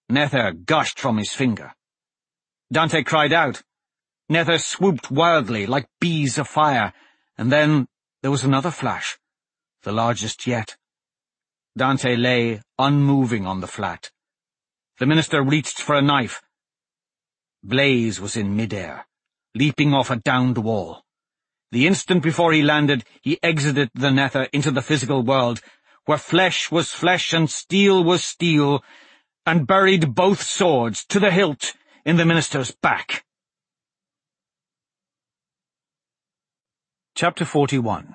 Nether gushed from his finger. Dante cried out. Nether swooped wildly, like bees afire, and then there was another flash, the largest yet. Dante lay unmoving on the flat. The minister reached for a knife. Blaze was in midair, leaping off a downed wall. The instant before he landed, he exited the Nether into the physical world, where flesh was flesh and steel was steel, and buried both swords to the hilt in the minister's back. Chapter 41.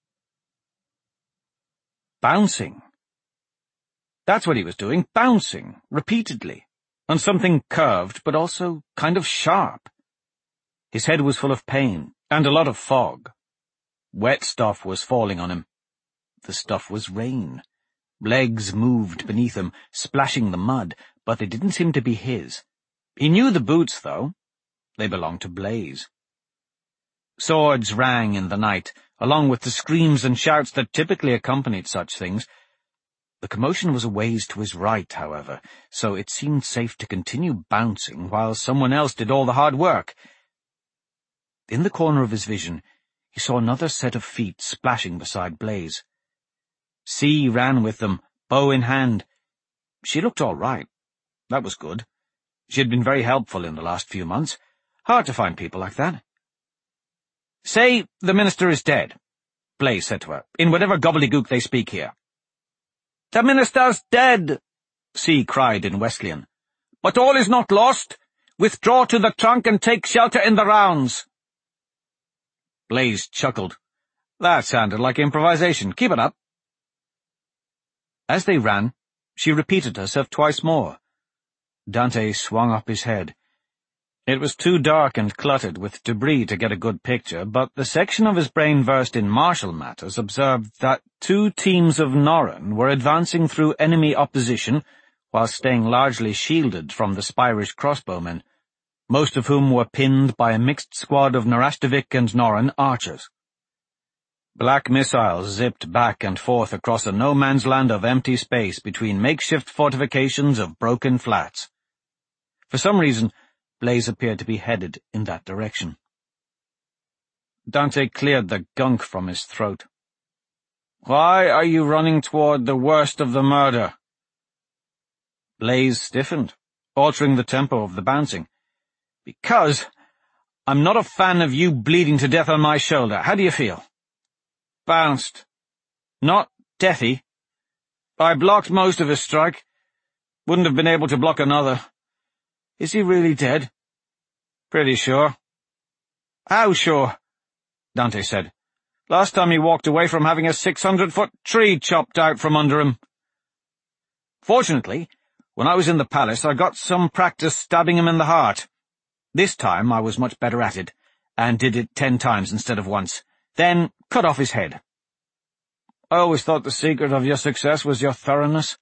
Bouncing. That's what he was doing, bouncing, repeatedly, on something curved but also kind of sharp. His head was full of pain, and a lot of fog. Wet stuff was falling on him. The stuff was rain. Legs moved beneath him, splashing the mud, but they didn't seem to be his. He knew the boots, though. They belonged to Blaze. Swords rang in the night, along with the screams and shouts that typically accompanied such things. The commotion was a ways to his right, however, so it seemed safe to continue bouncing while someone else did all the hard work. In the corner of his vision, he saw another set of feet splashing beside Blaze. C ran with them, bow in hand. She looked all right. That was good. She had been very helpful in the last few months. Hard to find people like that. "Say the minister is dead," Blaze said to her, in whatever gobbledygook they speak here. "The minister's dead," C cried in Wesleyan. "But all is not lost. Withdraw to the trunk and take shelter in the rounds." Blaze chuckled. That sounded like improvisation. Keep it up. As they ran, she repeated herself twice more. Dante swung up his head. It was too dark and cluttered with debris to get a good picture, but the section of his brain versed in martial matters observed that 2 teams of Norrøn were advancing through enemy opposition while staying largely shielded from the Spirish crossbowmen, most of whom were pinned by a mixed squad of Narashtovik and Norrøn archers. Black missiles zipped back and forth across a no-man's land of empty space between makeshift fortifications of broken flats. For some reason, Blaze appeared to be headed in that direction. Dante cleared the gunk from his throat. "Why are you running toward the worst of the murder?" Blaze stiffened, altering the tempo of the bouncing. "Because I'm not a fan of you bleeding to death on my shoulder. How do you feel?" "Bounced. Not deathy. I blocked most of his strike. Wouldn't have been able to block another. Is he really dead?" "Pretty sure." "How sure?" Dante said. "Last time he walked away from having a 600-foot tree chopped out from under him." "Fortunately, when I was in the palace, I got some practice stabbing him in the heart. This time I was much better at it, and did it 10 times instead of once, then cut off his head." "I always thought the secret of your success was your thoroughness."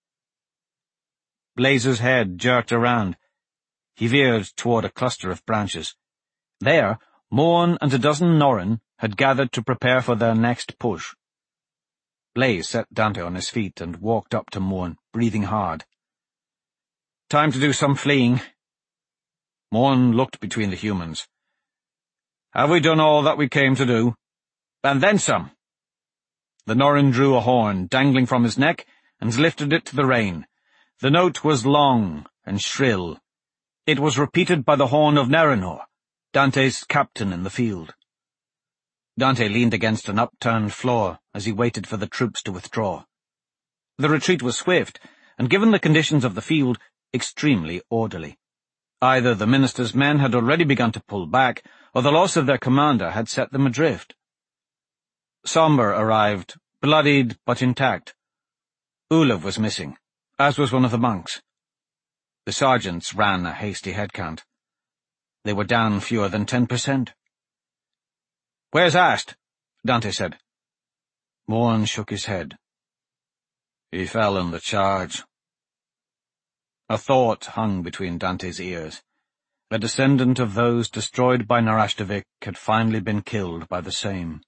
Blaze's head jerked around. He veered toward a cluster of branches. There, Morn and a dozen Norrøn had gathered to prepare for their next push. Blaze set Dante on his feet and walked up to Morn, breathing hard. "Time to do some fleeing." Morn looked between the humans. "Have we done all that we came to do?" "And then some." The Norrøn drew a horn dangling from his neck and lifted it to the rain. The note was long and shrill. It was repeated by the horn of Nerenor, Dante's captain in the field. Dante leaned against an upturned floor as he waited for the troops to withdraw. The retreat was swift, and given the conditions of the field, extremely orderly. Either the minister's men had already begun to pull back, or the loss of their commander had set them adrift. Somber arrived, bloodied but intact. Olav was missing, as was one of the monks. The sergeants ran a hasty headcount. They were down fewer than 10%. "Where's Ast?" Dante said. Morn shook his head. "He fell in the charge." A thought hung between Dante's ears. A descendant of those destroyed by Narashtovik had finally been killed by the same.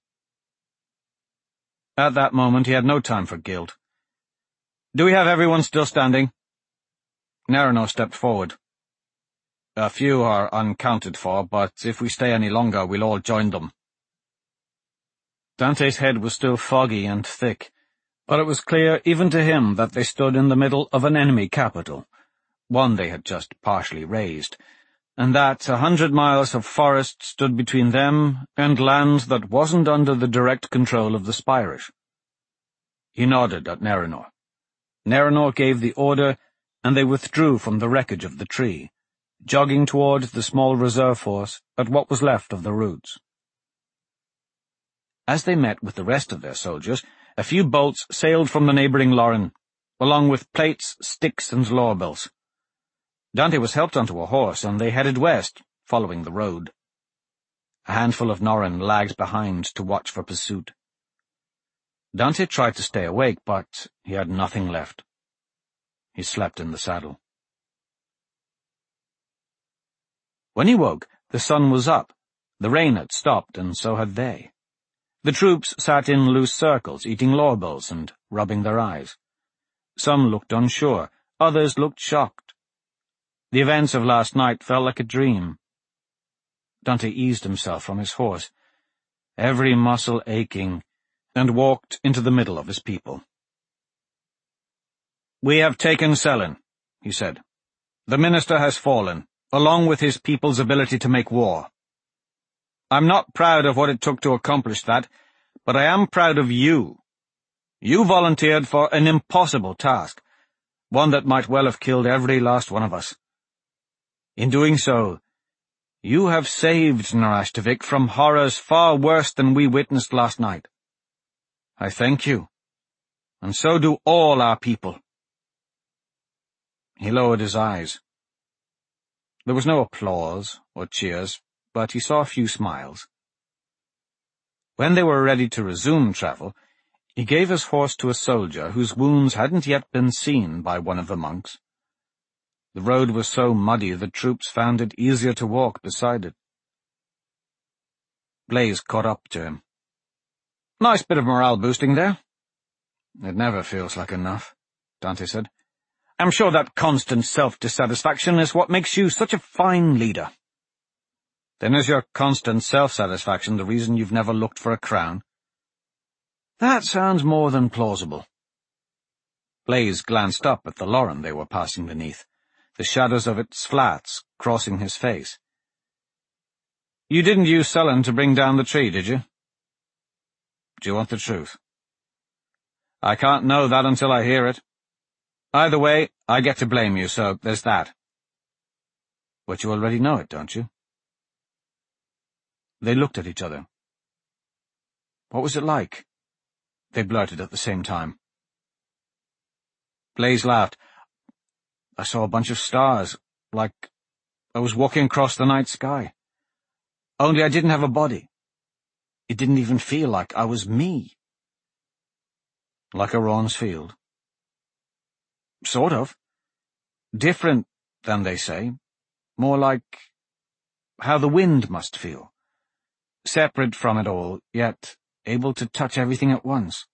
At that moment he had no time for guilt. "Do we have everyone still standing?" Neranor stepped forward. "A few are uncounted for, but if we stay any longer, we'll all join them." Dante's head was still foggy and thick, but it was clear even to him that they stood in the middle of an enemy capital, one they had just partially razed, and that 100 miles of forest stood between them and land that wasn't under the direct control of the Spirish. He nodded at Neranor. Neranor gave the order, and they withdrew from the wreckage of the tree, jogging toward the small reserve force at what was left of the roots. As they met with the rest of their soldiers, a few bolts sailed from the neighboring Loren, along with plates, sticks, and laurels. Dante was helped onto a horse, and they headed west, following the road. A handful of Norren lagged behind to watch for pursuit. Dante tried to stay awake, but he had nothing left. He slept in the saddle. When he woke, the sun was up. The rain had stopped, and so had they. The troops sat in loose circles, eating laurels and rubbing their eyes. Some looked unsure, others looked shocked. The events of last night felt like a dream. Dante eased himself from his horse, every muscle aching, and walked into the middle of his people. "We have taken Sellen," he said. "The minister has fallen, along with his people's ability to make war. I'm not proud of what it took to accomplish that, but I am proud of you. You volunteered for an impossible task, one that might well have killed every last one of us. In doing so, you have saved Narashtovik from horrors far worse than we witnessed last night. I thank you, and so do all our people." He lowered his eyes. There was no applause or cheers, but he saw a few smiles. When they were ready to resume travel, he gave his horse to a soldier whose wounds hadn't yet been seen by one of the monks. The road was so muddy the troops found it easier to walk beside it. Blaze caught up to him. "Nice bit of morale boosting there." "It never feels like enough," Dante said. "I'm sure that constant self-dissatisfaction is what makes you such a fine leader." "Then is your constant self-satisfaction the reason you've never looked for a crown?" "That sounds more than plausible." Blaze glanced up at the Loren they were passing beneath, the shadows of its flats crossing his face. "You didn't use Sellen to bring down the tree, did you?" "Do you want the truth?" "I can't know that until I hear it. Either way, I get to blame you, so there's that." "But you already know it, don't you?" They looked at each other. "What was it like?" they blurted at the same time. Blaze laughed. "I saw a bunch of stars, like I was walking across the night sky. Only I didn't have a body. It didn't even feel like I was me." "Like a Raun's field?" "Sort of. Different than they say. More like how the wind must feel. Separate from it all, yet able to touch everything at once."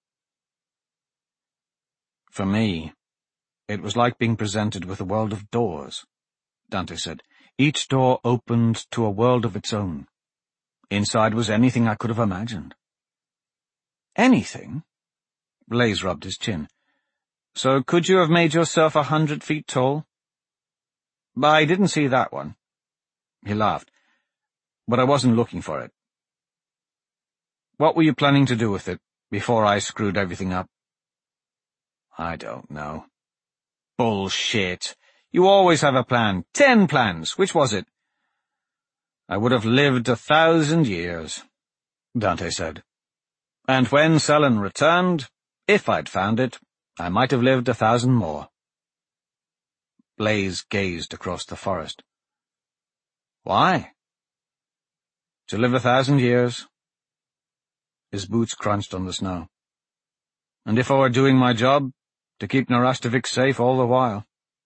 "For me, it was like being presented with a world of doors," Dante said. "Each door opened to a world of its own. Inside was anything I could have imagined." "Anything?" Blaze rubbed his chin. "So could you have made yourself 100 feet tall?" "I didn't see that one." He laughed. "But I wasn't looking for it." "What were you planning to do with it, before I screwed everything up?" "I don't know." "Bullshit. You always have a plan. 10 plans. Which was it?" "I would have lived 1,000 years, Dante said. "And when Sellen returned, if I'd found it, I might have lived 1,000 more." Blaze gazed across the forest. "Why?" "To live 1,000 years. His boots crunched on the snow. "And if I were doing my job, to keep Narashtovik safe all the while."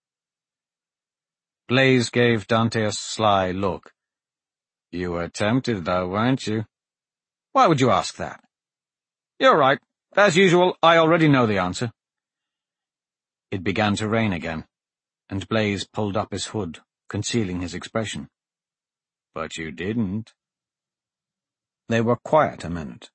Blaze gave Dante a sly look. "You were tempted, though, weren't you?" "Why would you ask that?" "You're right. As usual, I already know the answer." It began to rain again. and Blaze pulled up his hood, concealing his expression. "But you didn't." They were quiet a minute.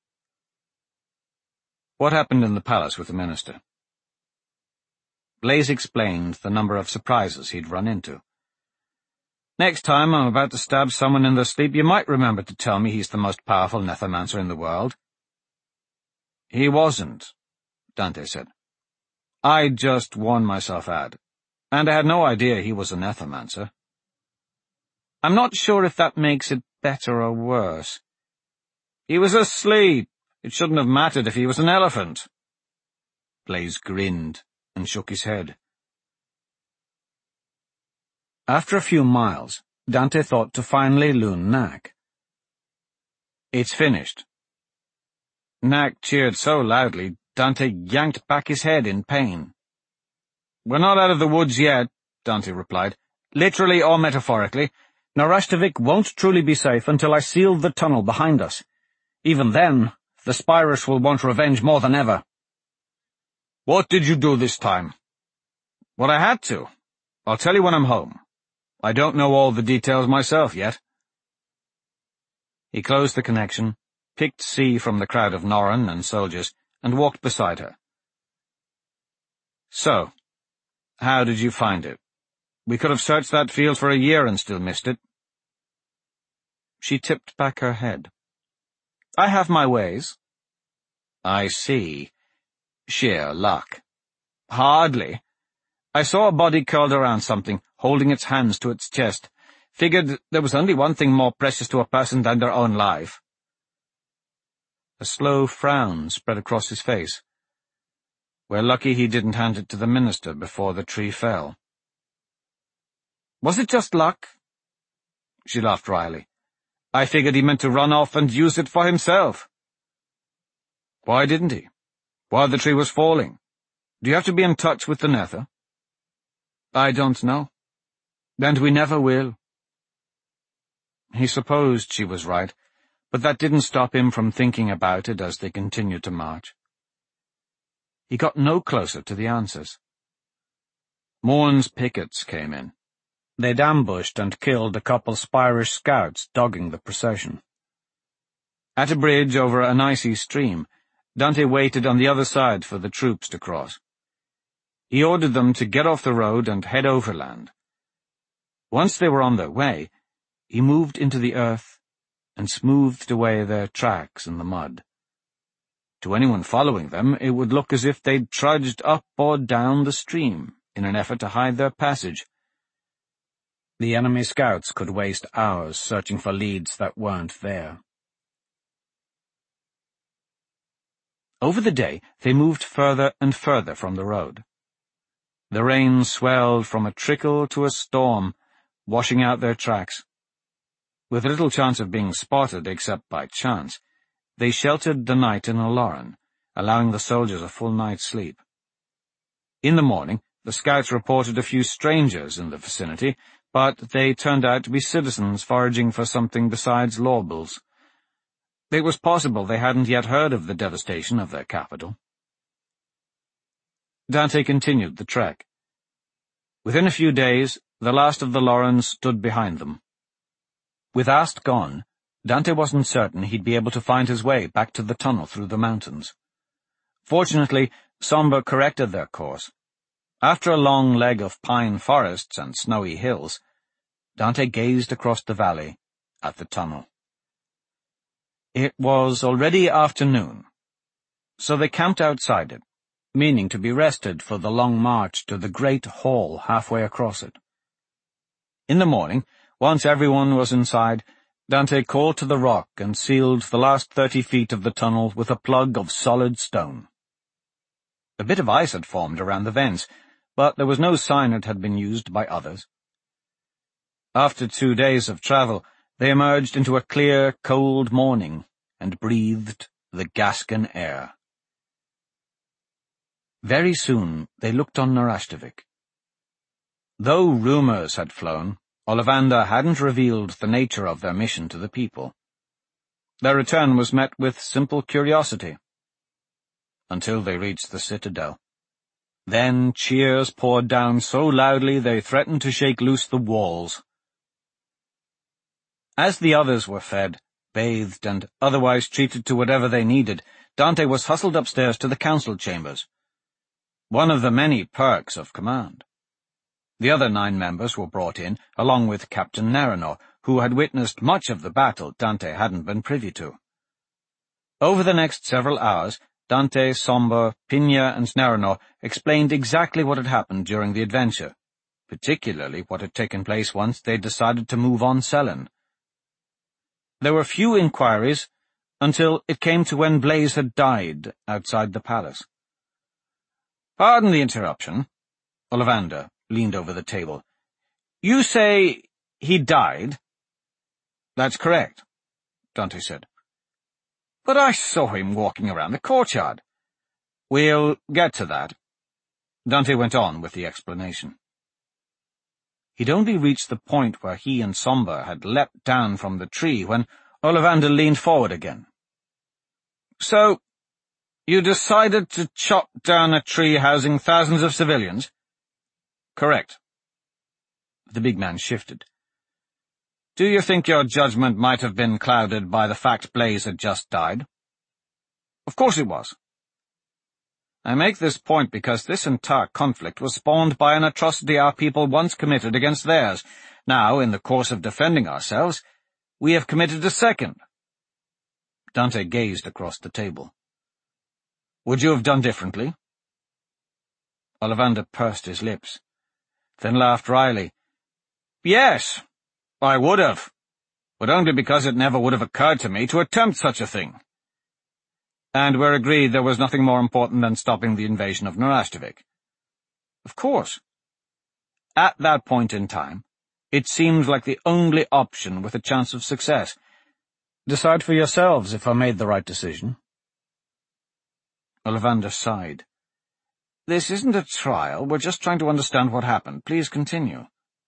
"What happened in the palace with the minister?" Blaze explained the number of surprises he'd run into. "Next time I'm about to stab someone in their sleep, you might remember to tell me he's the most powerful Nethermancer in the world." "He wasn't," Dante said. "I'd just worn myself out, and I had no idea he was a Nethermancer." "I'm not sure if that makes it better or worse." "He was asleep. It shouldn't have mattered if he was an elephant." Blaze grinned and shook his head. After a few miles, Dante thought to finally loon Knack. "It's finished." Knack cheered so loudly, Dante yanked back his head in pain. "We're not out of the woods yet," Dante replied. "Literally or metaphorically, Narashtovik won't truly be safe until I seal the tunnel behind us. Even then, the Spyrish will want revenge more than ever." "What did you do this time?" "Well, I had to. I'll tell you when I'm home. I don't know all the details myself yet." He closed the connection, picked C from the crowd of Norren and soldiers, and walked beside her. "So, how did you find it? We could have searched that field for a year and still missed it." She tipped back her head. "I have my ways." "I see. Sheer luck." "Hardly. I saw a body curled around something, holding its hands to its chest. Figured there was only one thing more precious to a person than their own life." A slow frown spread across his face. "We're lucky he didn't hand it to the minister before the tree fell." "Was it just luck?" She laughed wryly. "I figured he meant to run off and use it for himself." "Why didn't he? While the tree was falling? Do you have to be in touch with the Nether?" "I don't know. And we never will." He supposed she was right, but that didn't stop him from thinking about it as they continued to march. He got no closer to the answers. Morn's pickets came in. They'd ambushed and killed a couple Spyrish scouts dogging the procession. At a bridge over an icy stream, Dante waited on the other side for the troops to cross. He ordered them to get off the road and head overland. Once they were on their way, he moved into the earth and smoothed away their tracks in the mud. To anyone following them, it would look as if they'd trudged up or down the stream in an effort to hide their passage. The enemy scouts could waste hours searching for leads that weren't there. Over the day, they moved further and further from the road. The rain swelled from a trickle to a storm, washing out their tracks. With little chance of being spotted except by chance, they sheltered the night in a loren, allowing the soldiers a full night's sleep. In the morning, the scouts reported a few strangers in the vicinity, but they turned out to be citizens foraging for something besides lawbills. It was possible they hadn't yet heard of the devastation of their capital. Dante continued the trek. Within a few days, the last of the Lorens stood behind them. With Ast gone, Dante wasn't certain he'd be able to find his way back to the tunnel through the mountains. Fortunately, Somber corrected their course. After a long leg of pine forests and snowy hills, Dante gazed across the valley at the tunnel. It was already afternoon, so they camped outside it, meaning to be rested for the long march to the great hall halfway across it. In the morning, once everyone was inside, Dante called to the rock and sealed the last 30 feet of the tunnel with a plug of solid stone. A bit of ice had formed around the vents, but there was no sign it had been used by others. After 2 days of travel, they emerged into a clear, cold morning and breathed the Gascan air. Very soon they looked on Narashtovik. Though rumors had flown, Ollivander hadn't revealed the nature of their mission to the people. Their return was met with simple curiosity, until they reached the citadel. Then cheers poured down so loudly they threatened to shake loose the walls. As the others were fed, bathed, and otherwise treated to whatever they needed, Dante was hustled upstairs to the council chambers, one of the many perks of command. The other 9 members were brought in, along with Captain Narinor, who had witnessed much of the battle Dante hadn't been privy to. Over the next several hours, Dante, Somber, Pina, and Narinor explained exactly what had happened during the adventure, particularly what had taken place once they decided to move on Sellen. There were few inquiries until it came to when Blaise had died outside the palace. "Pardon the interruption." Ollivander leaned over the table. "You say he died?" "That's correct," Dante said. "But I saw him walking around the courtyard." "We'll get to that." Dante went on with the explanation. He'd only reached the point where he and Somber had leapt down from the tree when Ollivander leaned forward again. "So, you decided to chop down a tree housing thousands of civilians?" "Correct." The big man shifted. "Do you think your judgment might have been clouded by the fact Blaise had just died?" "Of course it was." "I make this point because this entire conflict was spawned by an atrocity our people once committed against theirs. Now, in the course of defending ourselves, we have committed a second." Dante gazed across the table. "Would you have done differently?" Ollivander pursed his lips, then laughed wryly. "Yes, I would have, but only because it never would have occurred to me to attempt such a thing." "And we're agreed there was nothing more important than stopping the invasion of Narashtovik." "Of course." At that point in time, it seemed like the only option with a chance of success. Decide for yourselves if I made the right decision. Ollivander sighed. "This isn't a trial, we're just trying to understand what happened. Please continue."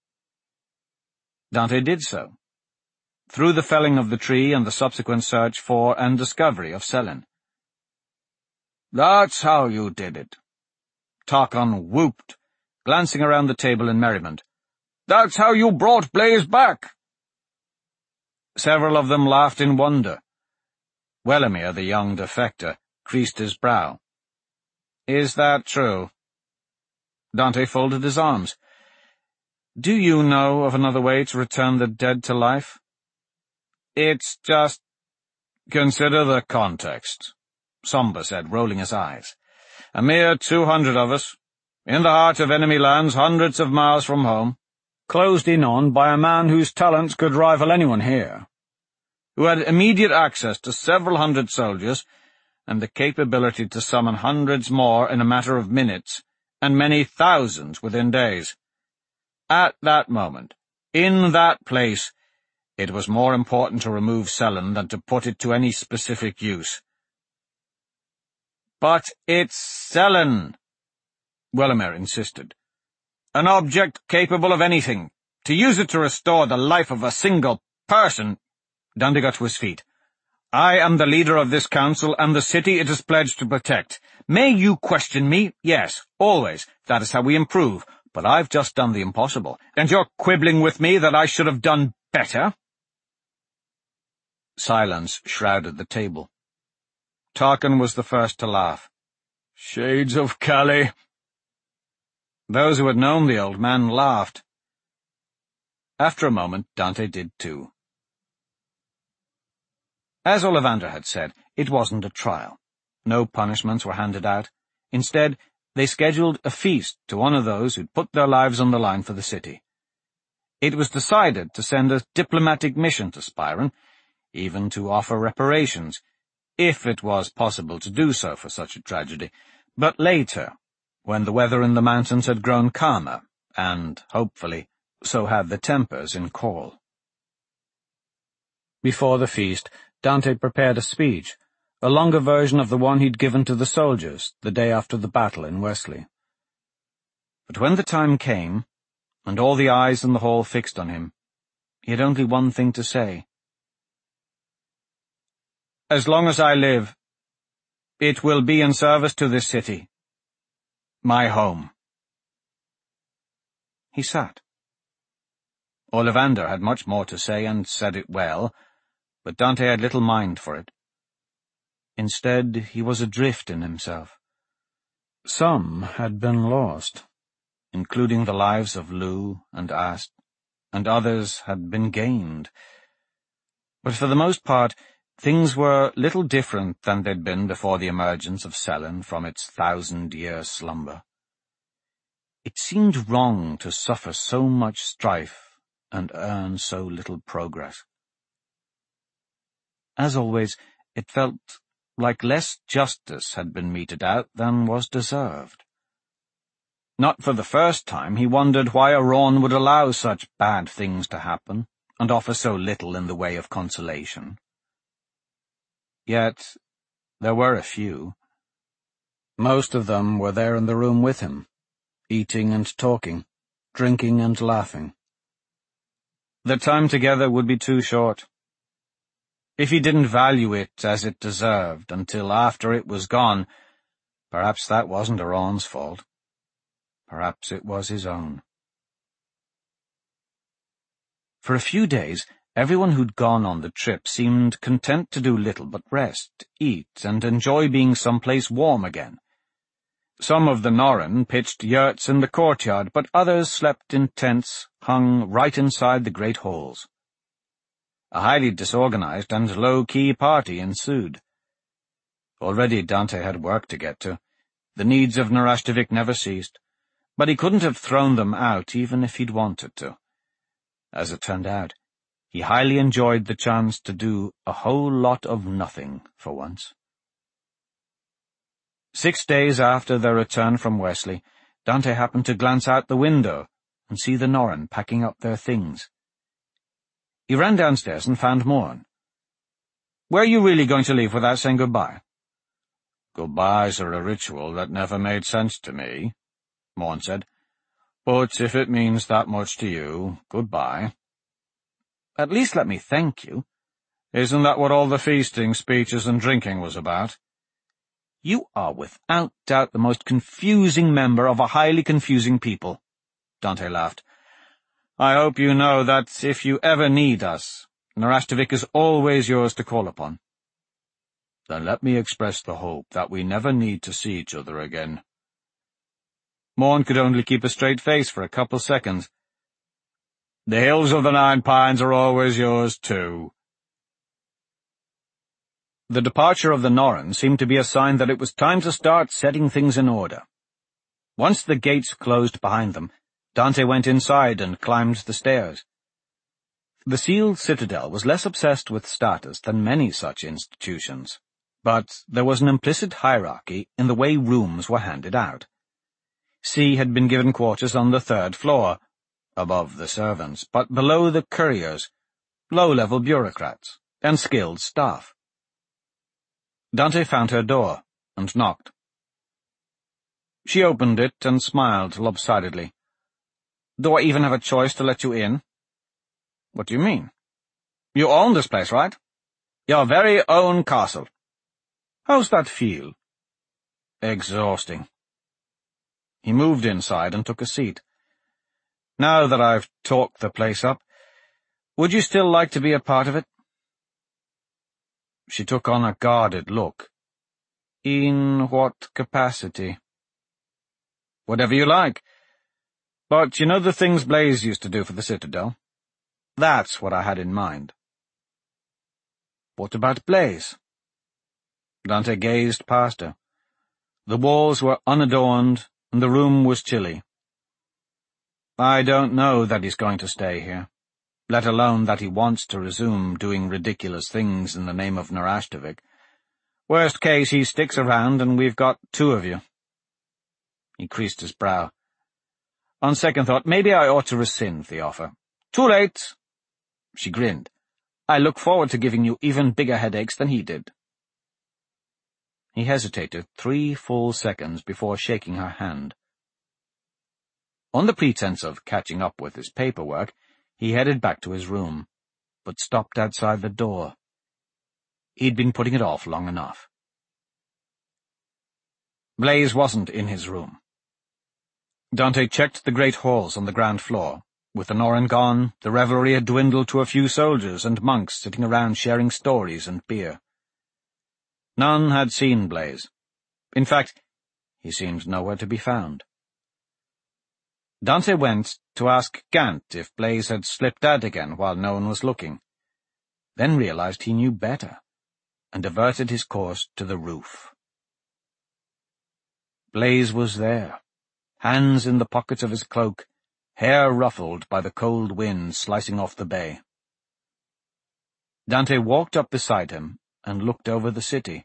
Dante did so, through the felling of the tree and the subsequent search for and discovery of Sellen. "That's how you did it." Tarkon whooped, glancing around the table in merriment. "That's how you brought Blaise back." Several of them laughed in wonder. Wellimere, the young defector, creased his brow. "Is that true?" Dante folded his arms. "Do you know of another way to return the dead to life?" "It's just—" "Consider the context," Somber said, rolling his eyes. "A mere 200 of us, in the heart of enemy lands hundreds of miles from home, closed in on by a man whose talents could rival anyone here, who had immediate access to several hundred soldiers and the capability to summon hundreds more in a matter of minutes, and many thousands within days. At that moment, in that place, it was more important to remove Sellen than to put it to any specific use." "But it's Sellen," Wellimere insisted. "An object capable of anything. To use it to restore the life of a single person—" Dante got to his feet. "I am the leader of this council and the city it is pledged to protect. May you question me? Yes, always. That is how we improve. But I've just done the impossible, and you're quibbling with me that I should have done better?" Silence shrouded the table. Tarkon was the first to laugh. "Shades of Calais." Those who had known the old man laughed. After a moment, Dante did too. As Ollivander had said, it wasn't a trial. No punishments were handed out. Instead, they scheduled a feast to honor those who'd put their lives on the line for the city. It was decided to send a diplomatic mission to Spyron, even to offer reparations, if it was possible to do so for such a tragedy, but later, when the weather in the mountains had grown calmer, and, hopefully, so had the tempers in Coral. Before the feast, Dante prepared a speech, a longer version of the one he'd given to the soldiers the day after the battle in Wesley. But when the time came, and all the eyes in the hall fixed on him, he had only one thing to say. "As long as I live, it will be in service to this city. My home. He sat. Ollivander had much more to say, and said it well, but Dante had little mind for it. Instead, he was adrift in himself. Some had been lost, including the lives of Lou and Ast, and others had been gained. But for the most part, things were little different than they'd been before the emergence of Sellen from its 1,000-year slumber. It seemed wrong to suffer so much strife and earn so little progress. As always, it felt like less justice had been meted out than was deserved. Not for the first time, he wondered why Arawn would allow such bad things to happen, and offer so little in the way of consolation. Yet there were a few. Most of them were there in the room with him, eating and talking, drinking and laughing. Their time together would be too short. If he didn't value it as it deserved until after it was gone, perhaps that wasn't Arawn's fault. Perhaps it was his own. For a few days, everyone who'd gone on the trip seemed content to do little but rest, eat, and enjoy being someplace warm again. Some of the Norren pitched yurts in the courtyard, but others slept in tents hung right inside the great halls. A highly disorganized and low-key party ensued. Already Dante had work to get to. The needs of Narashtovik never ceased, but he couldn't have thrown them out even if he'd wanted to. As it turned out, he highly enjoyed the chance to do a whole lot of nothing for once. 6 days after their return from Wesley, Dante happened to glance out the window and see the Norren packing up their things. He ran downstairs and found Morn. "Where are you really going to leave without saying goodbye?" "Goodbyes are a ritual that never made sense to me," Morn said. "But if it means that much to you, goodbye." "At least let me thank you." "Isn't that what all the feasting, speeches, and drinking was about?" "You are without doubt the most confusing member of a highly confusing people," Dante laughed. "I hope you know that if you ever need us, Narashtovik is always yours to call upon." "Then let me express the hope that we never need to see each other again." Morn could only keep a straight face for a couple seconds. "The hills of the Nine Pines are always yours, too." The departure of the Norren seemed to be a sign that it was time to start setting things in order. Once the gates closed behind them, Dante went inside and climbed the stairs. The sealed citadel was less obsessed with status than many such institutions, but there was an implicit hierarchy in the way rooms were handed out. C had been given quarters on the 3rd floor, above the servants, but below the couriers, low-level bureaucrats, and skilled staff. Dante found her door and knocked. She opened it and smiled lopsidedly. "Do I even have a choice to let you in?" "What do you mean?" "You own this place, right? Your very own castle. How's that feel?" "Exhausting." He moved inside and took a seat. "Now that I've talked the place up, would you still like to be a part of it?" She took on a guarded look. "In what capacity?" "Whatever you like. But you know the things Blaze used to do for the Citadel? That's what I had in mind." "What about Blaze?" Dante gazed past her. The walls were unadorned, and the room was chilly. "I don't know that he's going to stay here, let alone that he wants to resume doing ridiculous things in the name of Narashtovik. Worst case, he sticks around and we've got 2 of you." He creased his brow. "On second thought, maybe I ought to rescind the offer." "Too late." She grinned. "I look forward to giving you even bigger headaches than he did." He hesitated 3 full seconds before shaking her hand. On the pretense of catching up with his paperwork, he headed back to his room, but stopped outside the door. He'd been putting it off long enough. Blaze wasn't in his room. Dante checked the great halls on the ground floor. With the Norn gone, the revelry had dwindled to a few soldiers and monks sitting around sharing stories and beer. None had seen Blaise. In fact, he seemed nowhere to be found. Dante went to ask Gant if Blaise had slipped out again while no one was looking, then realized he knew better, and diverted his course to the roof. Blaise was there, hands in the pockets of his cloak, hair ruffled by the cold wind slicing off the bay. Dante walked up beside him and looked over the city.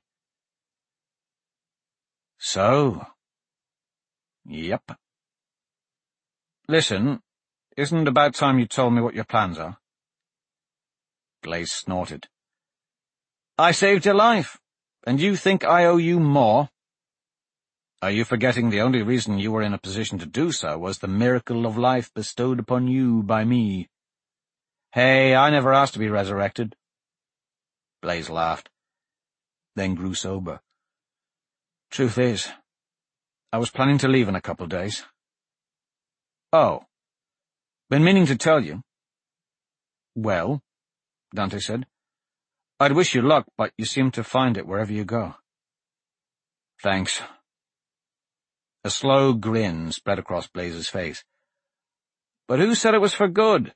So. Yep. Listen, isn't it about time you told me what your plans are? Blaise snorted. I saved your life, and you think I owe you more? Are you forgetting the only reason you were in a position to do so was the miracle of life bestowed upon you by me? Hey, I never asked to be resurrected. Blaise laughed, then grew sober. Truth is, I was planning to leave in a couple of days. Oh, been meaning to tell you. Well, Dante said, I'd wish you luck, but you seem to find it wherever you go. Thanks. A slow grin spread across Blaise's face. But who said it was for good?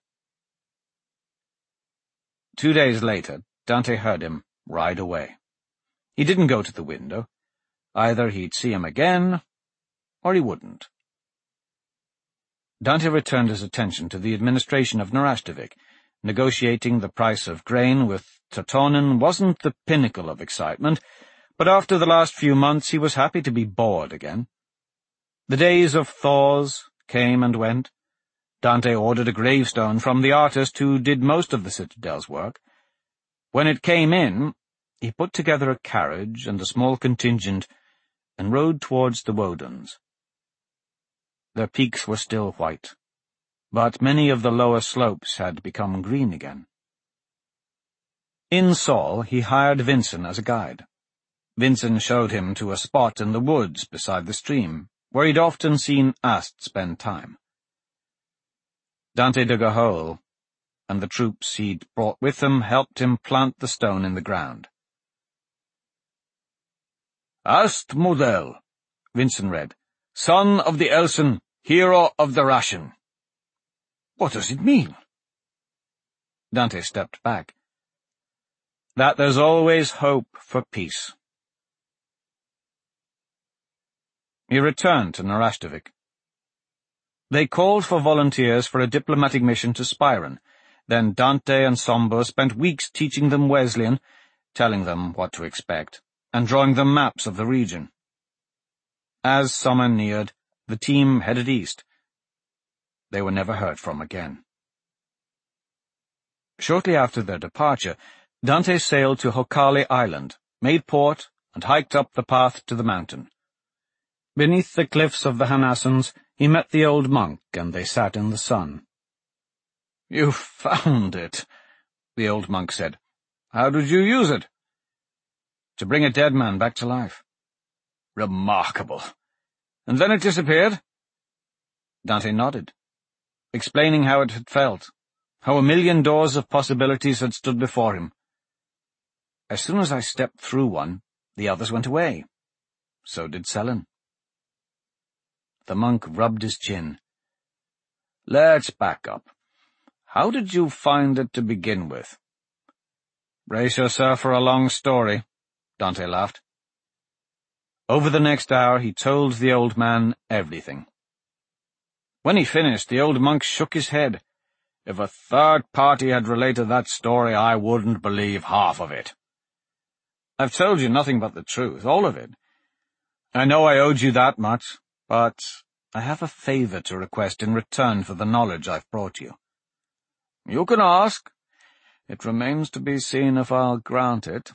2 days later, Dante heard him ride away. He didn't go to the window. Either he'd see him again, or he wouldn't. Dante returned his attention to the administration of Narashtovik. Negotiating the price of grain with Tatonin wasn't the pinnacle of excitement, but after the last few months he was happy to be bored again. The days of thaws came and went. Dante ordered a gravestone from the artist who did most of the citadel's work. When it came in, he put together a carriage and a small contingent and rode towards the Woduns. Their peaks were still white, but many of the lower slopes had become green again. In Saul, he hired Vincent as a guide. Vincent showed him to a spot in the woods beside the stream, where he'd often seen Ast spend time. Dante dug a hole, and the troops he'd brought with him helped him plant the stone in the ground. Ast Model, Vincent read, son of the Elsen, hero of the Ration. What does it mean? Dante stepped back. That there's always hope for peace. He returned to Narashtovik. They called for volunteers for a diplomatic mission to Spyron. Then Dante and Sombo spent weeks teaching them Wesleyan, telling them what to expect, and drawing them maps of the region. As summer neared, the team headed east. They were never heard from again. Shortly after their departure, Dante sailed to Hokali Island, made port, and hiked up the path to the mountain. Beneath the cliffs of the Hanassans, he met the old monk, and they sat in the sun. "You found it," the old monk said. "How did you use it?" "To bring a dead man back to life." "Remarkable. And then it disappeared?" Dante nodded, explaining how it had felt, how a million doors of possibilities had stood before him. As soon as I stepped through one, the others went away. So did Selen. The monk rubbed his chin. "Let's back up. How did you find it to begin with?" "Brace yourself for a long story," Dante laughed. Over the next hour he told the old man everything. When he finished, the old monk shook his head. "If a third party had related that story, I wouldn't believe half of it. I've told you nothing but the truth, all of it. I know I owed you that much, but I have a favor to request in return for the knowledge I've brought you." "You can ask. It remains to be seen if I'll grant it."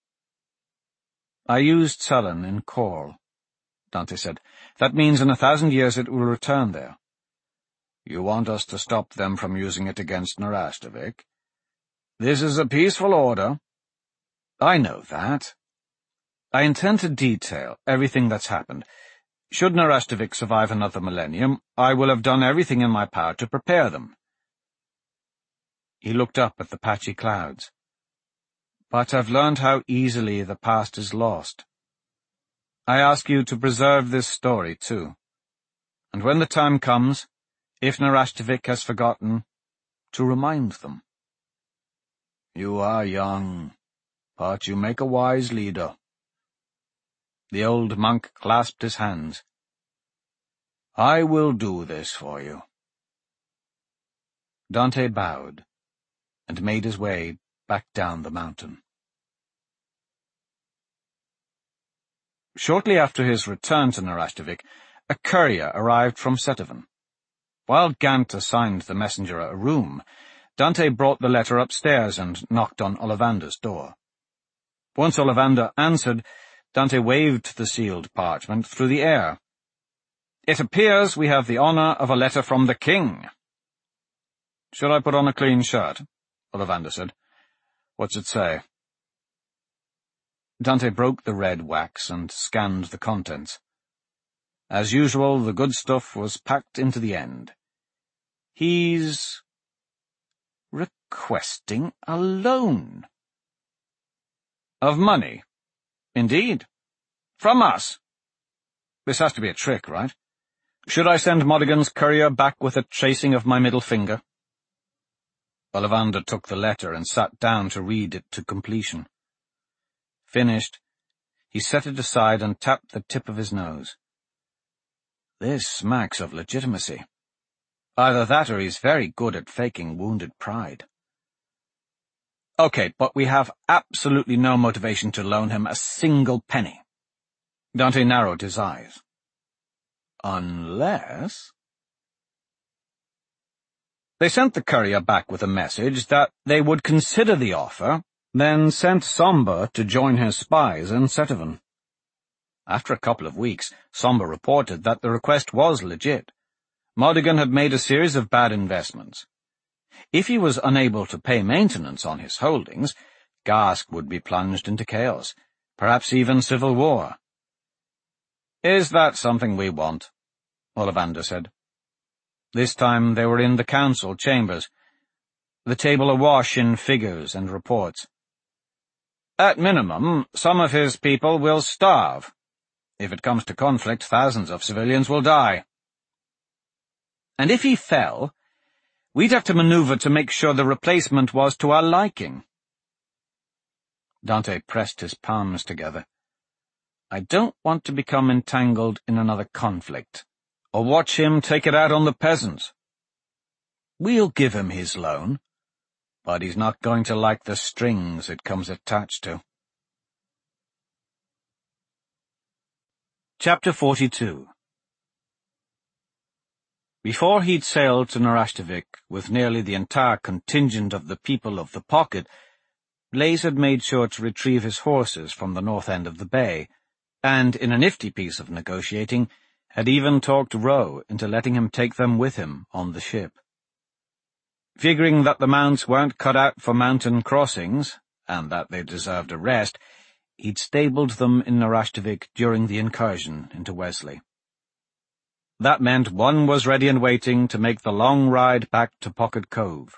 "I used Selen in Khorl," Dante said. "That means in 1,000 years it will return there." "You want us to stop them from using it against Narashtovik? This is a peaceful order." "I know that. I intend to detail everything that's happened. Should Narashtovik survive another millennium, I will have done everything in my power to prepare them. He looked up at the patchy clouds. But I've learned how easily the past is lost. I ask you to preserve this story, too. And when the time comes, if Narashtovik has forgotten, to remind them. You are young, but you make a wise leader. The old monk clasped his hands. I will do this for you. Dante bowed and made his way back down the mountain. Shortly after his return to Narashtovik, a courier arrived from Setevan. While Gant assigned the messenger a room, Dante brought the letter upstairs and knocked on Ollivander's door. Once Ollivander answered, Dante waved the sealed parchment through the air. "It appears we have the honor of a letter from the king." "Should I put on a clean shirt?" Ollivander said. "What's it say?" Dante broke the red wax and scanned the contents. As usual, the good stuff was packed into the end. He's requesting a loan. Of money? Indeed. From us. This has to be a trick, right? Should I send Modigan's courier back with a tracing of my middle finger? Ollivander took the letter and sat down to read it to completion. Finished, he set it aside and tapped the tip of his nose. This smacks of legitimacy. Either that or he's very good at faking wounded pride. Okay, but we have absolutely no motivation to loan him a single penny. Dante narrowed his eyes. Unless... They sent the courier back with a message that they would consider the offer, then sent Somber to join his spies in Setevan. After a couple of weeks, Somber reported that the request was legit. Modigan had made a series of bad investments. If he was unable to pay maintenance on his holdings, Garsk would be plunged into chaos, perhaps even civil war. "Is that something we want?" Ollivander said. This time they were in the council chambers, the table awash in figures and reports. "At minimum, some of his people will starve. If it comes to conflict, thousands of civilians will die. And if he fell, we'd have to maneuver to make sure the replacement was to our liking." Dante pressed his palms together. "I don't want to become entangled in another conflict, or watch him take it out on the peasants. We'll give him his loan, but he's not going to like the strings it comes attached to." Chapter 42. Before he'd sailed to Narashtovik with nearly the entire contingent of the people of the Pocket, Blaise had made sure to retrieve his horses from the north end of the bay, and, in a nifty piece of negotiating, had even talked Roe into letting him take them with him on the ship. Figuring that the mounts weren't cut out for mountain crossings, and that they deserved a rest, he'd stabled them in Narashtovik during the incursion into Wesley. That meant one was ready and waiting to make the long ride back to Pocket Cove.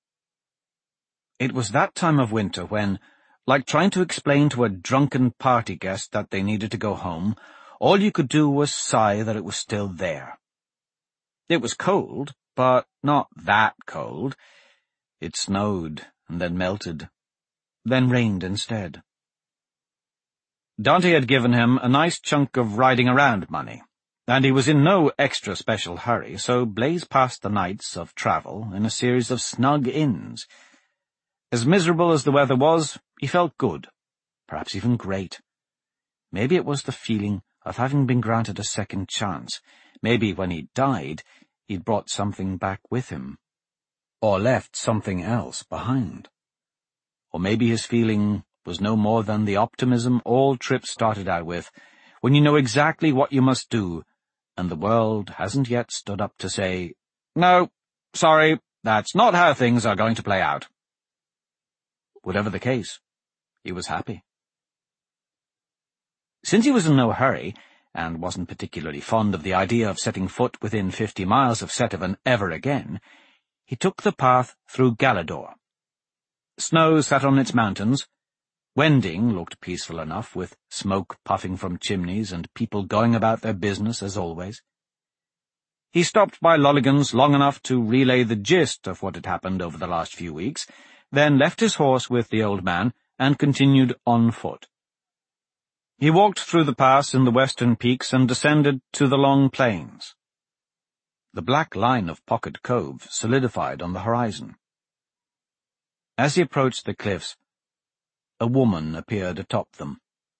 It was that time of winter when, like trying to explain to a drunken party guest that they needed to go home, all you could do was sigh that it was still there. It was cold, but not that cold. It snowed, and then melted, then rained instead. Dante had given him a nice chunk of riding-around money, and he was in no extra special hurry, so Blaise passed the nights of travel in a series of snug inns. As miserable as the weather was, he felt good, perhaps even great. Maybe it was the feeling of having been granted a second chance. Maybe when he died, he'd brought something back with him, or left something else behind. Or maybe his feeling was no more than the optimism all trips started out with, when you know exactly what you must do, and the world hasn't yet stood up to say, "No, sorry, that's not how things are going to play out." Whatever the case, he was happy. Since he was in no hurry, and wasn't particularly fond of the idea of setting foot within 50 miles of Setevan ever again, he took the path through Galador. Snow sat on its mountains. Wending looked peaceful enough, with smoke puffing from chimneys and people going about their business as always. He stopped by Lolligans long enough to relay the gist of what had happened over the last few weeks, then left his horse with the old man and continued on foot. He walked through the pass in the western peaks and descended to the long plains. The black line of Pocket Cove solidified on the horizon. As he approached the cliffs, a woman appeared atop them.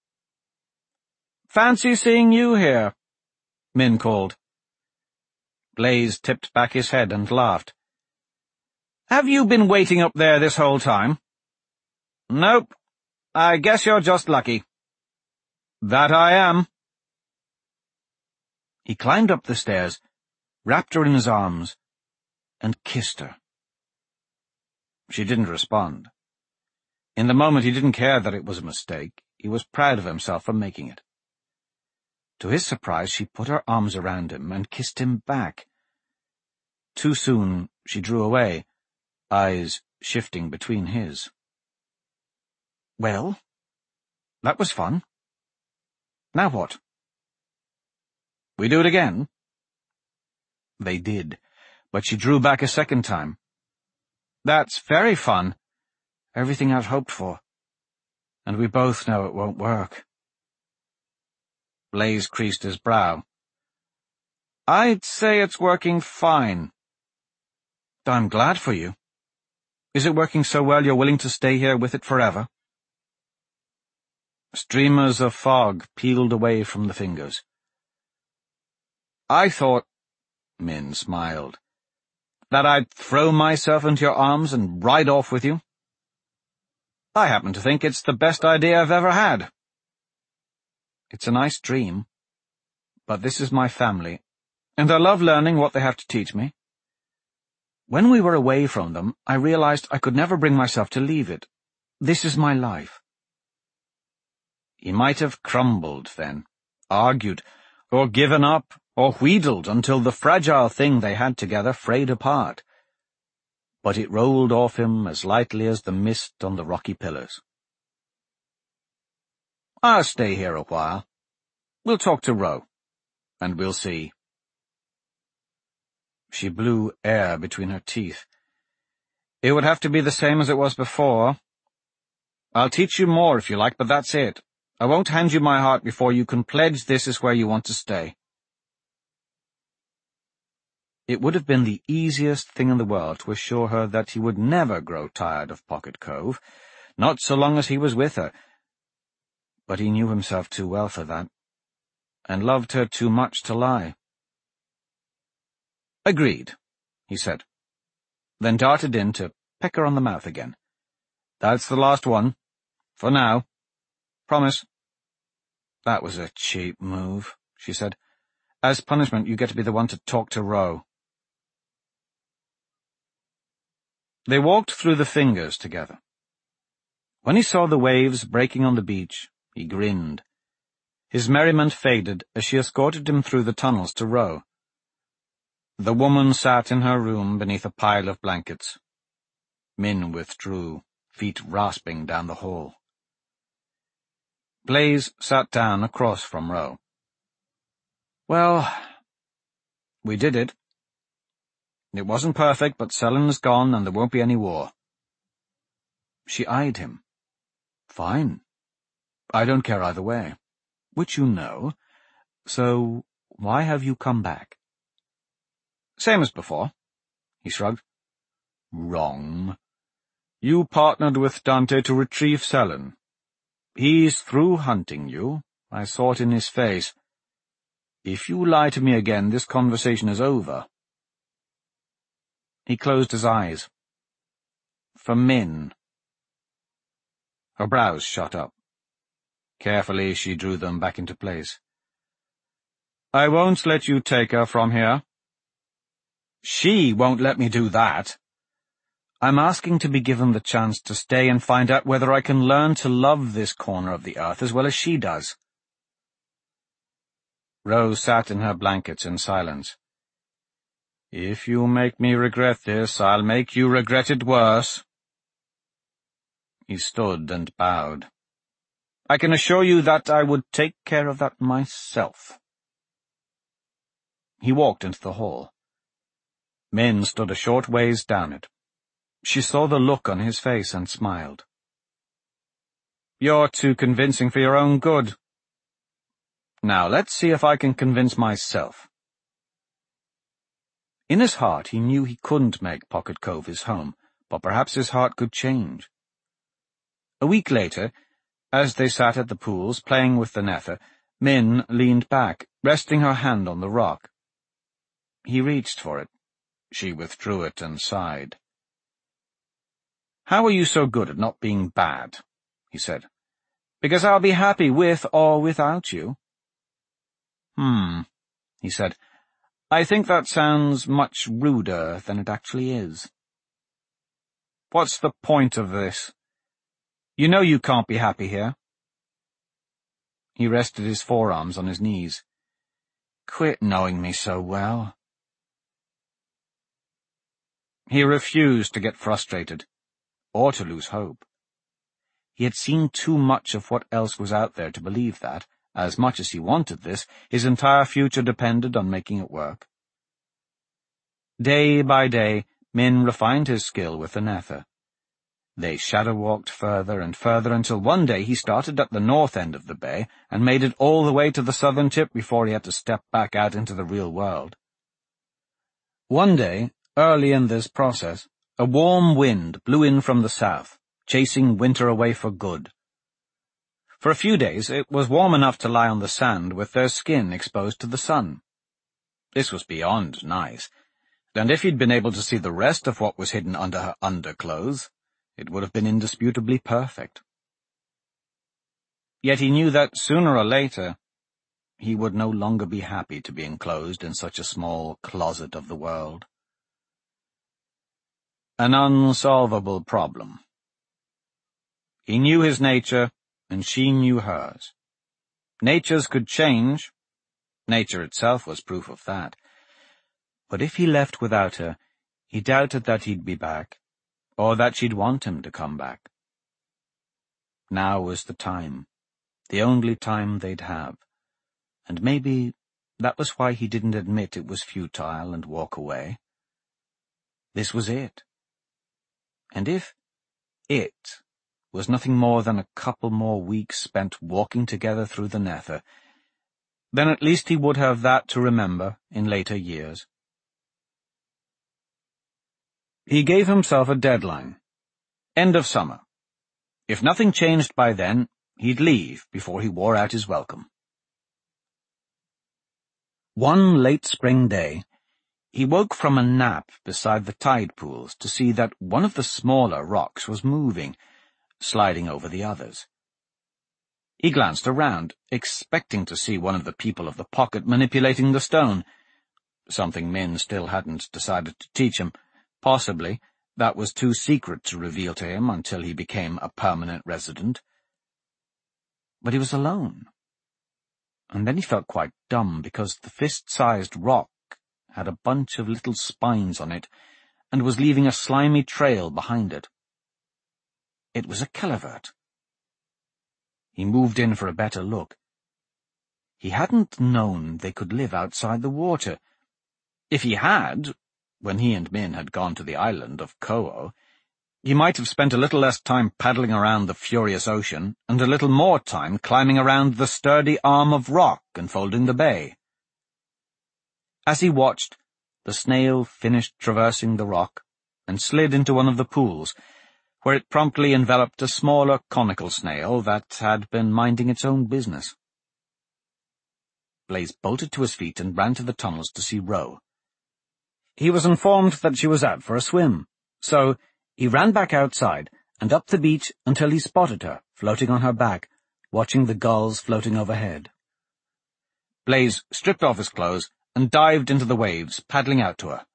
"Fancy seeing you here," Min called. Blaze tipped back his head and laughed. "Have you been waiting up there this whole time?" "Nope. I guess you're just lucky." "That I am." He climbed up the stairs, wrapped her in his arms, and kissed her. She didn't respond. In the moment he didn't care that it was a mistake. He was proud of himself for making it. To his surprise, she put her arms around him and kissed him back. Too soon, she drew away, eyes shifting between his. "Well, that was fun. Now what?" "We do it again?" They did, but she drew back a second time. "That's very fun. Everything I've hoped for. And we both know it won't work." Blaze creased his brow. "I'd say it's working fine." "I'm glad for you. Is it working so well you're willing to stay here with it forever?" Streamers of fog peeled away from the fingers. "I thought," Min smiled, "that I'd throw myself into your arms and ride off with you. I happen to think it's the best idea I've ever had." "It's a nice dream, but this is my family, and I love learning what they have to teach me. When we were away from them, I realized I could never bring myself to leave it. This is my life." He might have crumbled then, argued, or given up, or wheedled until the fragile thing they had together frayed apart. But it rolled off him as lightly as the mist on the rocky pillars. "I'll stay here a while. We'll talk to Ro, and we'll see." She blew air between her teeth. "It would have to be the same as it was before. I'll teach you more if you like, but that's it. I won't hand you my heart before you can pledge this is where you want to stay." It would have been the easiest thing in the world to assure her that he would never grow tired of Pocket Cove, not so long as he was with her. But he knew himself too well for that, and loved her too much to lie. "Agreed," he said, then darted in to peck her on the mouth again. "That's the last one. For now. Promise." "That was a cheap move," she said. "As punishment, you get to be the one to talk to Ro." They walked through the fingers together. When he saw the waves breaking on the beach, he grinned. His merriment faded as she escorted him through the tunnels to Ro. The woman sat in her room beneath a pile of blankets. Min withdrew, feet rasping down the hall. Blaze sat down across from Ro. "Well, we did it. It wasn't perfect, but Selen's gone and there won't be any war." She eyed him. "Fine. I don't care either way. Which you know. So, why have you come back?" "Same as before," he shrugged. "Wrong. You partnered with Dante to retrieve Selen. He's through hunting you. I saw it in his face. If you lie to me again, this conversation is over." He closed his eyes. "For Min." Her brows shot up. Carefully she drew them back into place. "I won't let you take her from here." "She won't let me do that." "I'm asking to be given the chance to stay and find out whether I can learn to love this corner of the earth as well as she does." Rose sat in her blankets in silence. "If you make me regret this, I'll make you regret it worse." He stood and bowed. "I can assure you that I would take care of that myself." He walked into the hall. Min stood a short ways down it. She saw the look on his face and smiled. "You're too convincing for your own good. Now let's see if I can convince myself." In his heart he knew he couldn't make Pocket Cove his home, but perhaps his heart could change. A week later, as they sat at the pools playing with the nether, Min leaned back, resting her hand on the rock. He reached for it. She withdrew it and sighed. "How are you so good at not being bad?" he said. "Because I'll be happy with or without you." He said. "I think that sounds much ruder than it actually is." "What's the point of this? You know you can't be happy here." He rested his forearms on his knees. "Quit knowing me so well." He refused to get frustrated, or to lose hope. He had seen too much of what else was out there to believe that, as much as he wanted this, his entire future depended on making it work. Day by day, Min refined his skill with the nether. They shadow-walked further and further until one day he started at the north end of the bay and made it all the way to the southern tip before he had to step back out into the real world. One day, early in this process, a warm wind blew in from the south, chasing winter away for good. For a few days it was warm enough to lie on the sand with their skin exposed to the sun. This was beyond nice, and if he'd been able to see the rest of what was hidden under her underclothes, it would have been indisputably perfect. Yet he knew that sooner or later he would no longer be happy to be enclosed in such a small closet of the world. An unsolvable problem. He knew his nature, and she knew hers. Natures could change. Nature itself was proof of that. But if he left without her, he doubted that he'd be back, or that she'd want him to come back. Now was the time, the only time they'd have, and maybe that was why he didn't admit it was futile and walk away. This was it. And if it was nothing more than a couple more weeks spent walking together through the nether, then at least he would have that to remember in later years. He gave himself a deadline. End of summer. If nothing changed by then, he'd leave before he wore out his welcome. One late spring day, he woke from a nap beside the tide pools to see that one of the smaller rocks was moving, sliding over the others. He glanced around, expecting to see one of the people of the pocket manipulating the stone, something Min still hadn't decided to teach him. Possibly that was too secret to reveal to him until he became a permanent resident. But he was alone. And then he felt quite dumb because the fist-sized rock had a bunch of little spines on it and was leaving a slimy trail behind it. It was a kelevert. He moved in for a better look. He hadn't known they could live outside the water. If he had, when he and Min had gone to the island of Ko'o, he might have spent a little less time paddling around the furious ocean and a little more time climbing around the sturdy arm of rock enfolding the bay. As he watched, the snail finished traversing the rock and slid into one of the pools, where it promptly enveloped a smaller conical snail that had been minding its own business. Blaze bolted to his feet and ran to the tunnels to see Ro. He was informed that she was out for a swim, so he ran back outside and up the beach until he spotted her, floating on her back, watching the gulls floating overhead. Blaze stripped off his clothes and dived into the waves, paddling out to her.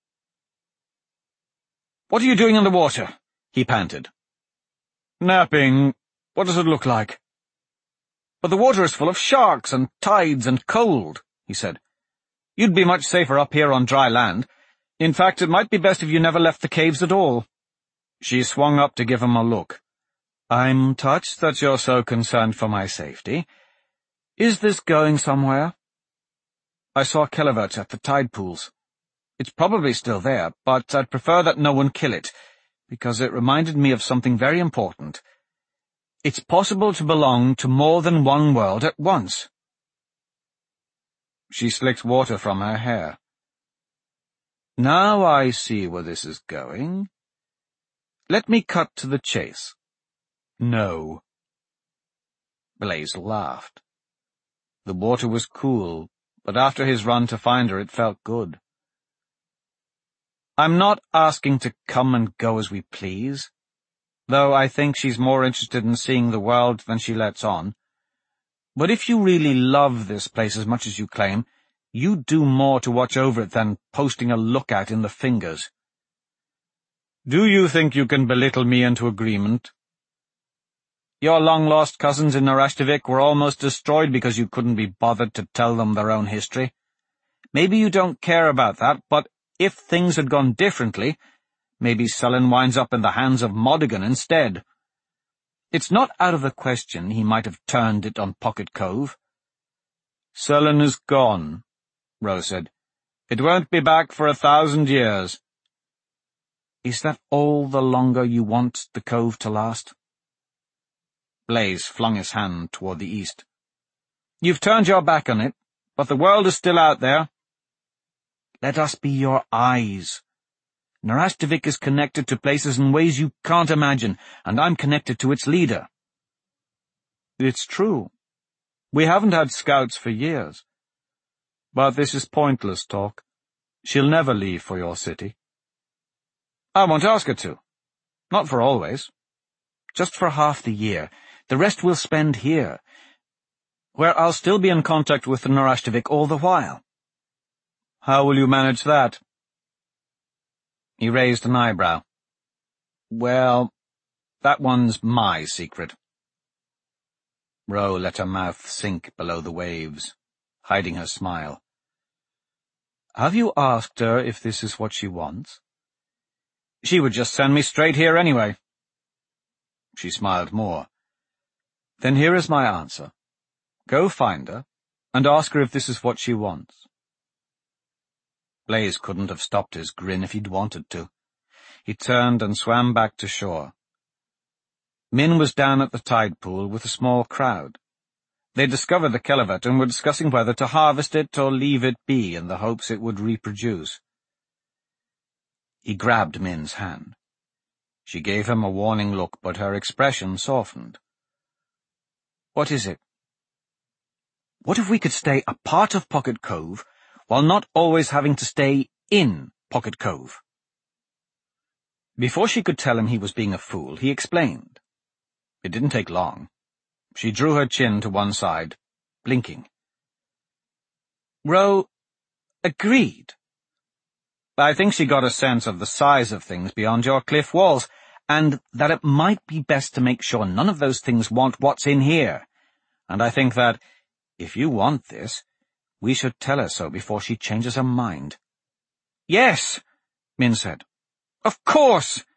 "What are you doing in the water?" he panted. "Napping. What does it look like?" "But the water is full of sharks and tides and cold," he said. "You'd be much safer up here on dry land. In fact, it might be best if you never left the caves at all." She swung up to give him a look. "I'm touched that you're so concerned for my safety. Is this going somewhere?" "I saw Kelivert at the tide pools. It's probably still there, but I'd prefer that no one kill it, because it reminded me of something very important. It's possible to belong to more than one world at once." She slicked water from her hair. "Now I see where this is going. Let me cut to the chase." "No." Blaze laughed. The water was cool, but after his run to find her it felt good. "I'm not asking to come and go as we please, though I think she's more interested in seeing the world than she lets on. But if you really love this place as much as you claim, you'd do more to watch over it than posting a lookout in the fingers." "Do you think you can belittle me into agreement? Your long-lost cousins in Narashtivik were almost destroyed because you couldn't be bothered to tell them their own history. Maybe you don't care about that, but if things had gone differently, maybe Sellen winds up in the hands of Modigan instead. It's not out of the question he might have turned it on Pocket Cove." "Sellen is gone," Rose said. "It won't be back for 1,000 years. "Is that all the longer you want the cove to last?" Blaze flung his hand toward the east. "You've turned your back on it, but the world is still out there. Let us be your eyes. Narashtivik is connected to places in ways you can't imagine, and I'm connected to its leader." "It's true. We haven't had scouts for years. But this is pointless talk. She'll never leave for your city." "I won't ask her to. Not for always. Just for half the year. The rest we'll spend here, where I'll still be in contact with the Narashtivik all the while." "How will you manage that?" He raised an eyebrow. "Well, that one's my secret." Ro let her mouth sink below the waves, hiding her smile. "Have you asked her if this is what she wants?" "She would just send me straight here anyway." She smiled more. "Then here is my answer. Go find her, and ask her if this is what she wants." Blaze couldn't have stopped his grin if he'd wanted to. He turned and swam back to shore. Min was down at the tide pool with a small crowd. They'd discovered the Kelivert and were discussing whether to harvest it or leave it be in the hopes it would reproduce. He grabbed Min's hand. She gave him a warning look, but her expression softened. "What is it?" "What if we could stay a part of Pocket Cove, while not always having to stay in Pocket Cove?" Before she could tell him he was being a fool, he explained. It didn't take long. She drew her chin to one side, blinking. Ro agreed. I think she got a sense of the size of things beyond your cliff walls, and that it might be best to make sure none of those things want what's in here. And I think that, if you want this, we should tell her so before she changes her mind." "Yes," Min said. "Of course."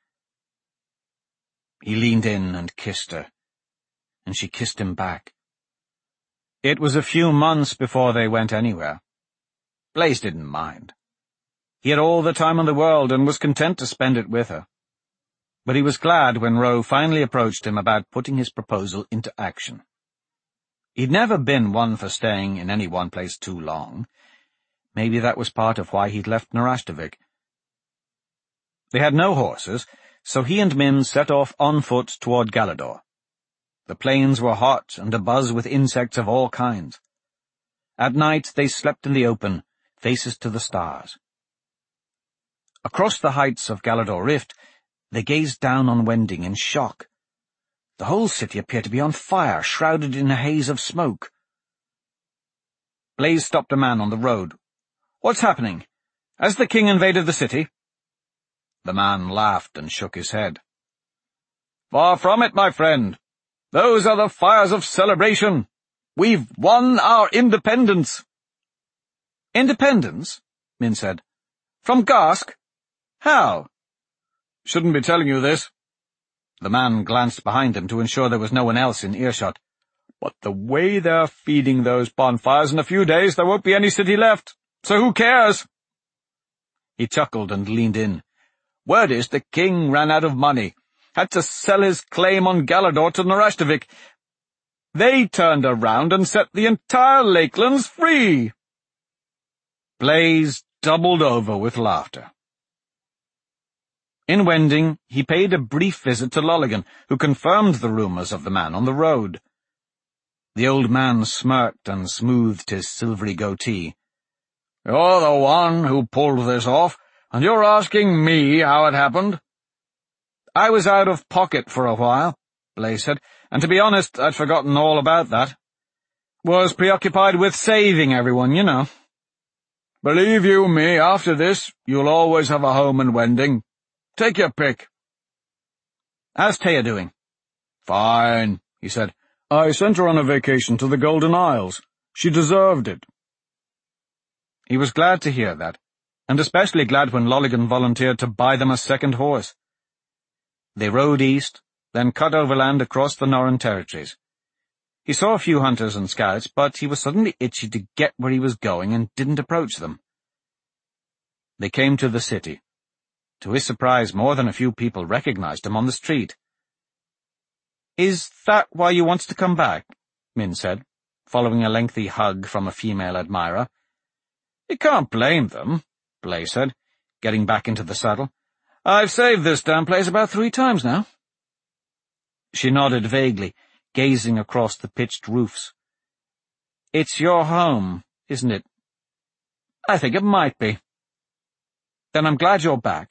He leaned in and kissed her, and she kissed him back. It was a few months before they went anywhere. Blaze didn't mind. He had all the time in the world and was content to spend it with her. But he was glad when Ro finally approached him about putting his proposal into action. He'd never been one for staying in any one place too long. Maybe that was part of why he'd left Narashtivik. They had no horses, so he and Min set off on foot toward Galador. The plains were hot and abuzz with insects of all kinds. At night they slept in the open, faces to the stars. Across the heights of Galador Rift, they gazed down on Wending in shock. The whole city appeared to be on fire, shrouded in a haze of smoke. Blaze stopped a man on the road. "What's happening? Has the king invaded the city?" The man laughed and shook his head. "Far from it, my friend. Those are the fires of celebration. We've won our independence." "Independence?" Min said. "From Garsk? How?" "Shouldn't be telling you this." The man glanced behind him to ensure there was no one else in earshot. "But the way they're feeding those bonfires, in a few days there won't be any city left. So who cares?" He chuckled and leaned in. "Word is the king ran out of money. Had to sell his claim on Galador to Narashtovik. They turned around and set the entire Lakelands free." Blaze doubled over with laughter. In Wending, he paid a brief visit to Lolligan, who confirmed the rumours of the man on the road. The old man smirked and smoothed his silvery goatee. "You're the one who pulled this off, and you're asking me how it happened?" "I was out of pocket for a while," Blaze said, "and to be honest, I'd forgotten all about that. Was preoccupied with saving everyone, you know." "Believe you me, after this, you'll always have a home in Wending. Take your pick." "How's Taya doing?" "Fine," he said. "I sent her on a vacation to the Golden Isles. She deserved it." He was glad to hear that, and especially glad when Lolligan volunteered to buy them a second horse. They rode east, then cut overland across the Norren territories. He saw a few hunters and scouts, but he was suddenly itchy to get where he was going and didn't approach them. They came to the city. To his surprise, more than a few people recognized him on the street. "Is that why you want to come back?" Min said, following a lengthy hug from a female admirer. "You can't blame them," Blaze said, getting back into the saddle. "I've saved this damn place about 3 times now." She nodded vaguely, gazing across the pitched roofs. "It's your home, isn't it?" "I think it might be." "Then I'm glad you're back."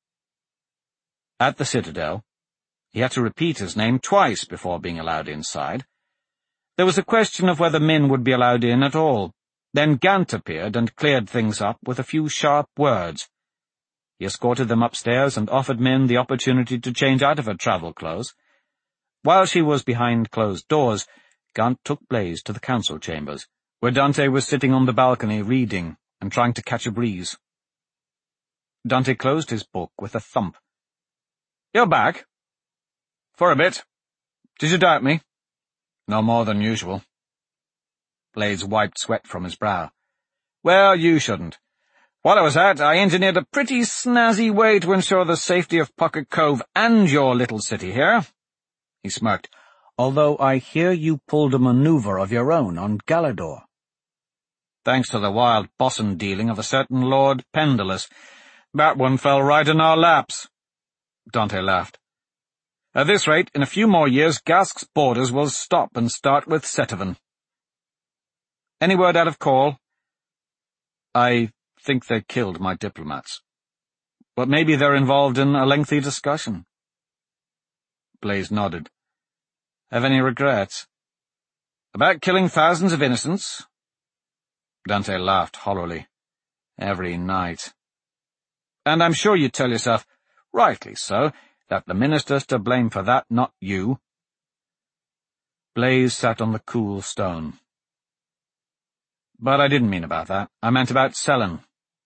At the Citadel, he had to repeat his name twice before being allowed inside. There was a question of whether Min would be allowed in at all. Then Gant appeared and cleared things up with a few sharp words. He escorted them upstairs and offered Min the opportunity to change out of her travel clothes. While she was behind closed doors, Gant took Blaze to the council chambers, where Dante was sitting on the balcony reading and trying to catch a breeze. Dante closed his book with a thump. "You're back?" "For a bit. Did you doubt me?" "No more than usual." Blaze wiped sweat from his brow. "Well, you shouldn't. While I was out, I engineered a pretty snazzy way to ensure the safety of Pocket Cove and your little city here." He smirked. "Although I hear you pulled a maneuver of your own on Galador." "Thanks to the wild bosun dealing of a certain Lord Pendulous. That one fell right in our laps." Dante laughed. "At this rate, in a few more years, Garsk's borders will stop and start with Setovin." "Any word out of Call?" "I think they killed my diplomats. But maybe they're involved in a lengthy discussion." Blaze nodded. "Have any regrets?" "About killing thousands of innocents?" Dante laughed hollowly. "Every night. And I'm sure you tell yourself, rightly so, that the minister's to blame for that, not you." Blaze sat on the cool stone. "But I didn't mean about that. I meant about Sellen."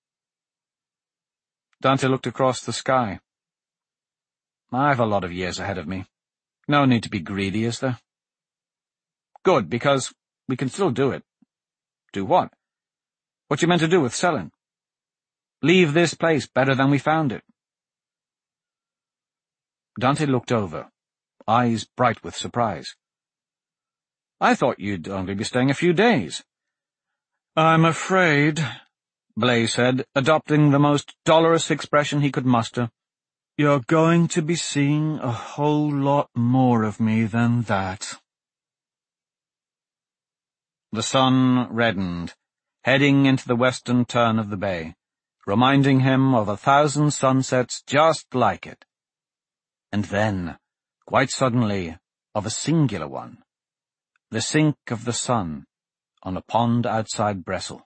Dante looked across the sky. "I've a lot of years ahead of me. No need to be greedy, is there?" "Good, because we can still do it." "Do what?" "What you meant to do with Sellen. Leave this place better than we found it." Dante looked over, eyes bright with surprise. "I thought you'd only be staying a few days." "I'm afraid," Blaze said, adopting the most dolorous expression he could muster, "you're going to be seeing a whole lot more of me than that." The sun reddened, heading into the western turn of the bay, reminding him of 1,000 sunsets just like it. And then, quite suddenly, of a singular one, the sink of the sun on a pond outside Bressel.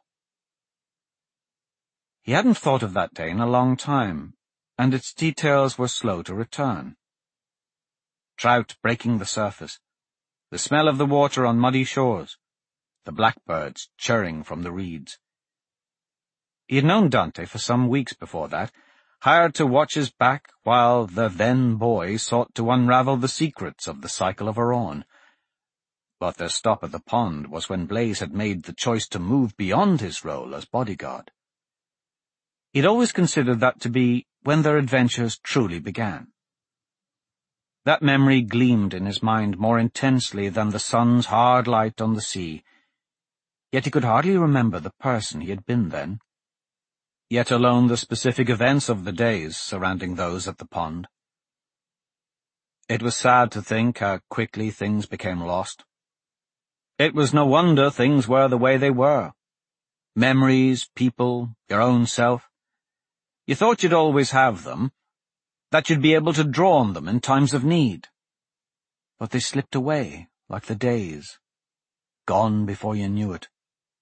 He hadn't thought of that day in a long time, and its details were slow to return. Trout breaking the surface, the smell of the water on muddy shores, the blackbirds chirring from the reeds. He had known Dante for some weeks before that, hired to watch his back while the then-boy sought to unravel the secrets of the cycle of Aran. But their stop at the pond was when Blaise had made the choice to move beyond his role as bodyguard. He'd always considered that to be when their adventures truly began. That memory gleamed in his mind more intensely than the sun's hard light on the sea, yet he could hardly remember the person he had been then, yet alone the specific events of the days surrounding those at the pond. It was sad to think how quickly things became lost. It was no wonder things were the way they were. Memories, people, your own self. You thought you'd always have them, that you'd be able to draw on them in times of need. But they slipped away like the days, gone before you knew it.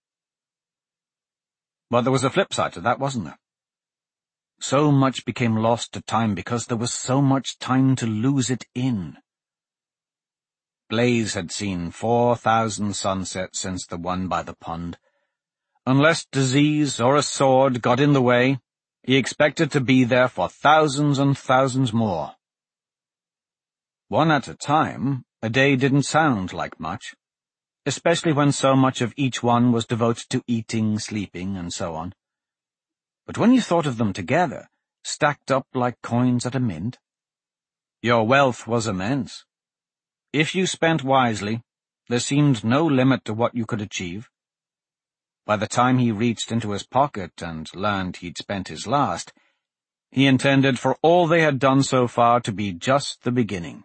But there was a flip side to that, wasn't there? So much became lost to time because there was so much time to lose it in. Blaise had seen 4,000 sunsets since the one by the pond. Unless disease or a sword got in the way, he expected to be there for thousands and thousands more. One at a time, a day didn't sound like much, especially when so much of each one was devoted to eating, sleeping, and so on. But when you thought of them together, stacked up like coins at a mint, your wealth was immense. If you spent wisely, there seemed no limit to what you could achieve. By the time he reached into his pocket and learned he'd spent his last, he intended for all they had done so far to be just the beginning.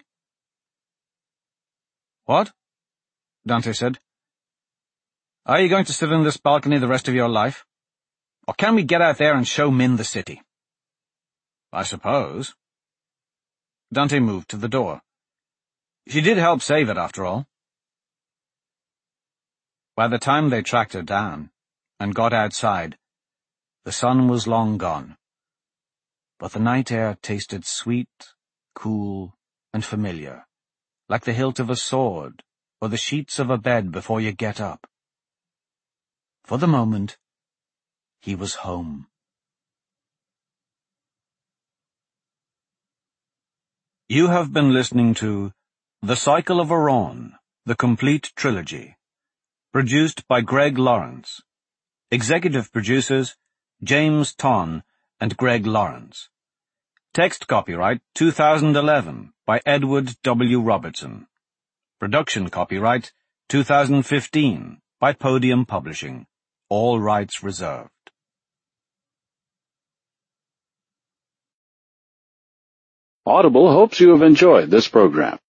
"What?" Dante said. "Are you going to sit on this balcony the rest of your life? Or can we get out there and show Min the city?" "I suppose." Dante moved to the door. She did help save it, after all. By the time they tracked her down and got outside, the sun was long gone, but the night air tasted sweet, cool, and familiar, like the hilt of a sword or the sheets of a bed before you get up. For the moment, he was home. You have been listening to The Cycle of Aran, the complete trilogy. Produced by Greg Lawrence. Executive producers, James Tonn and Greg Lawrence. Text copyright 2011 by Edward W. Robertson. Production copyright 2015 by Podium Publishing. All rights reserved. Audible hopes you have enjoyed this program.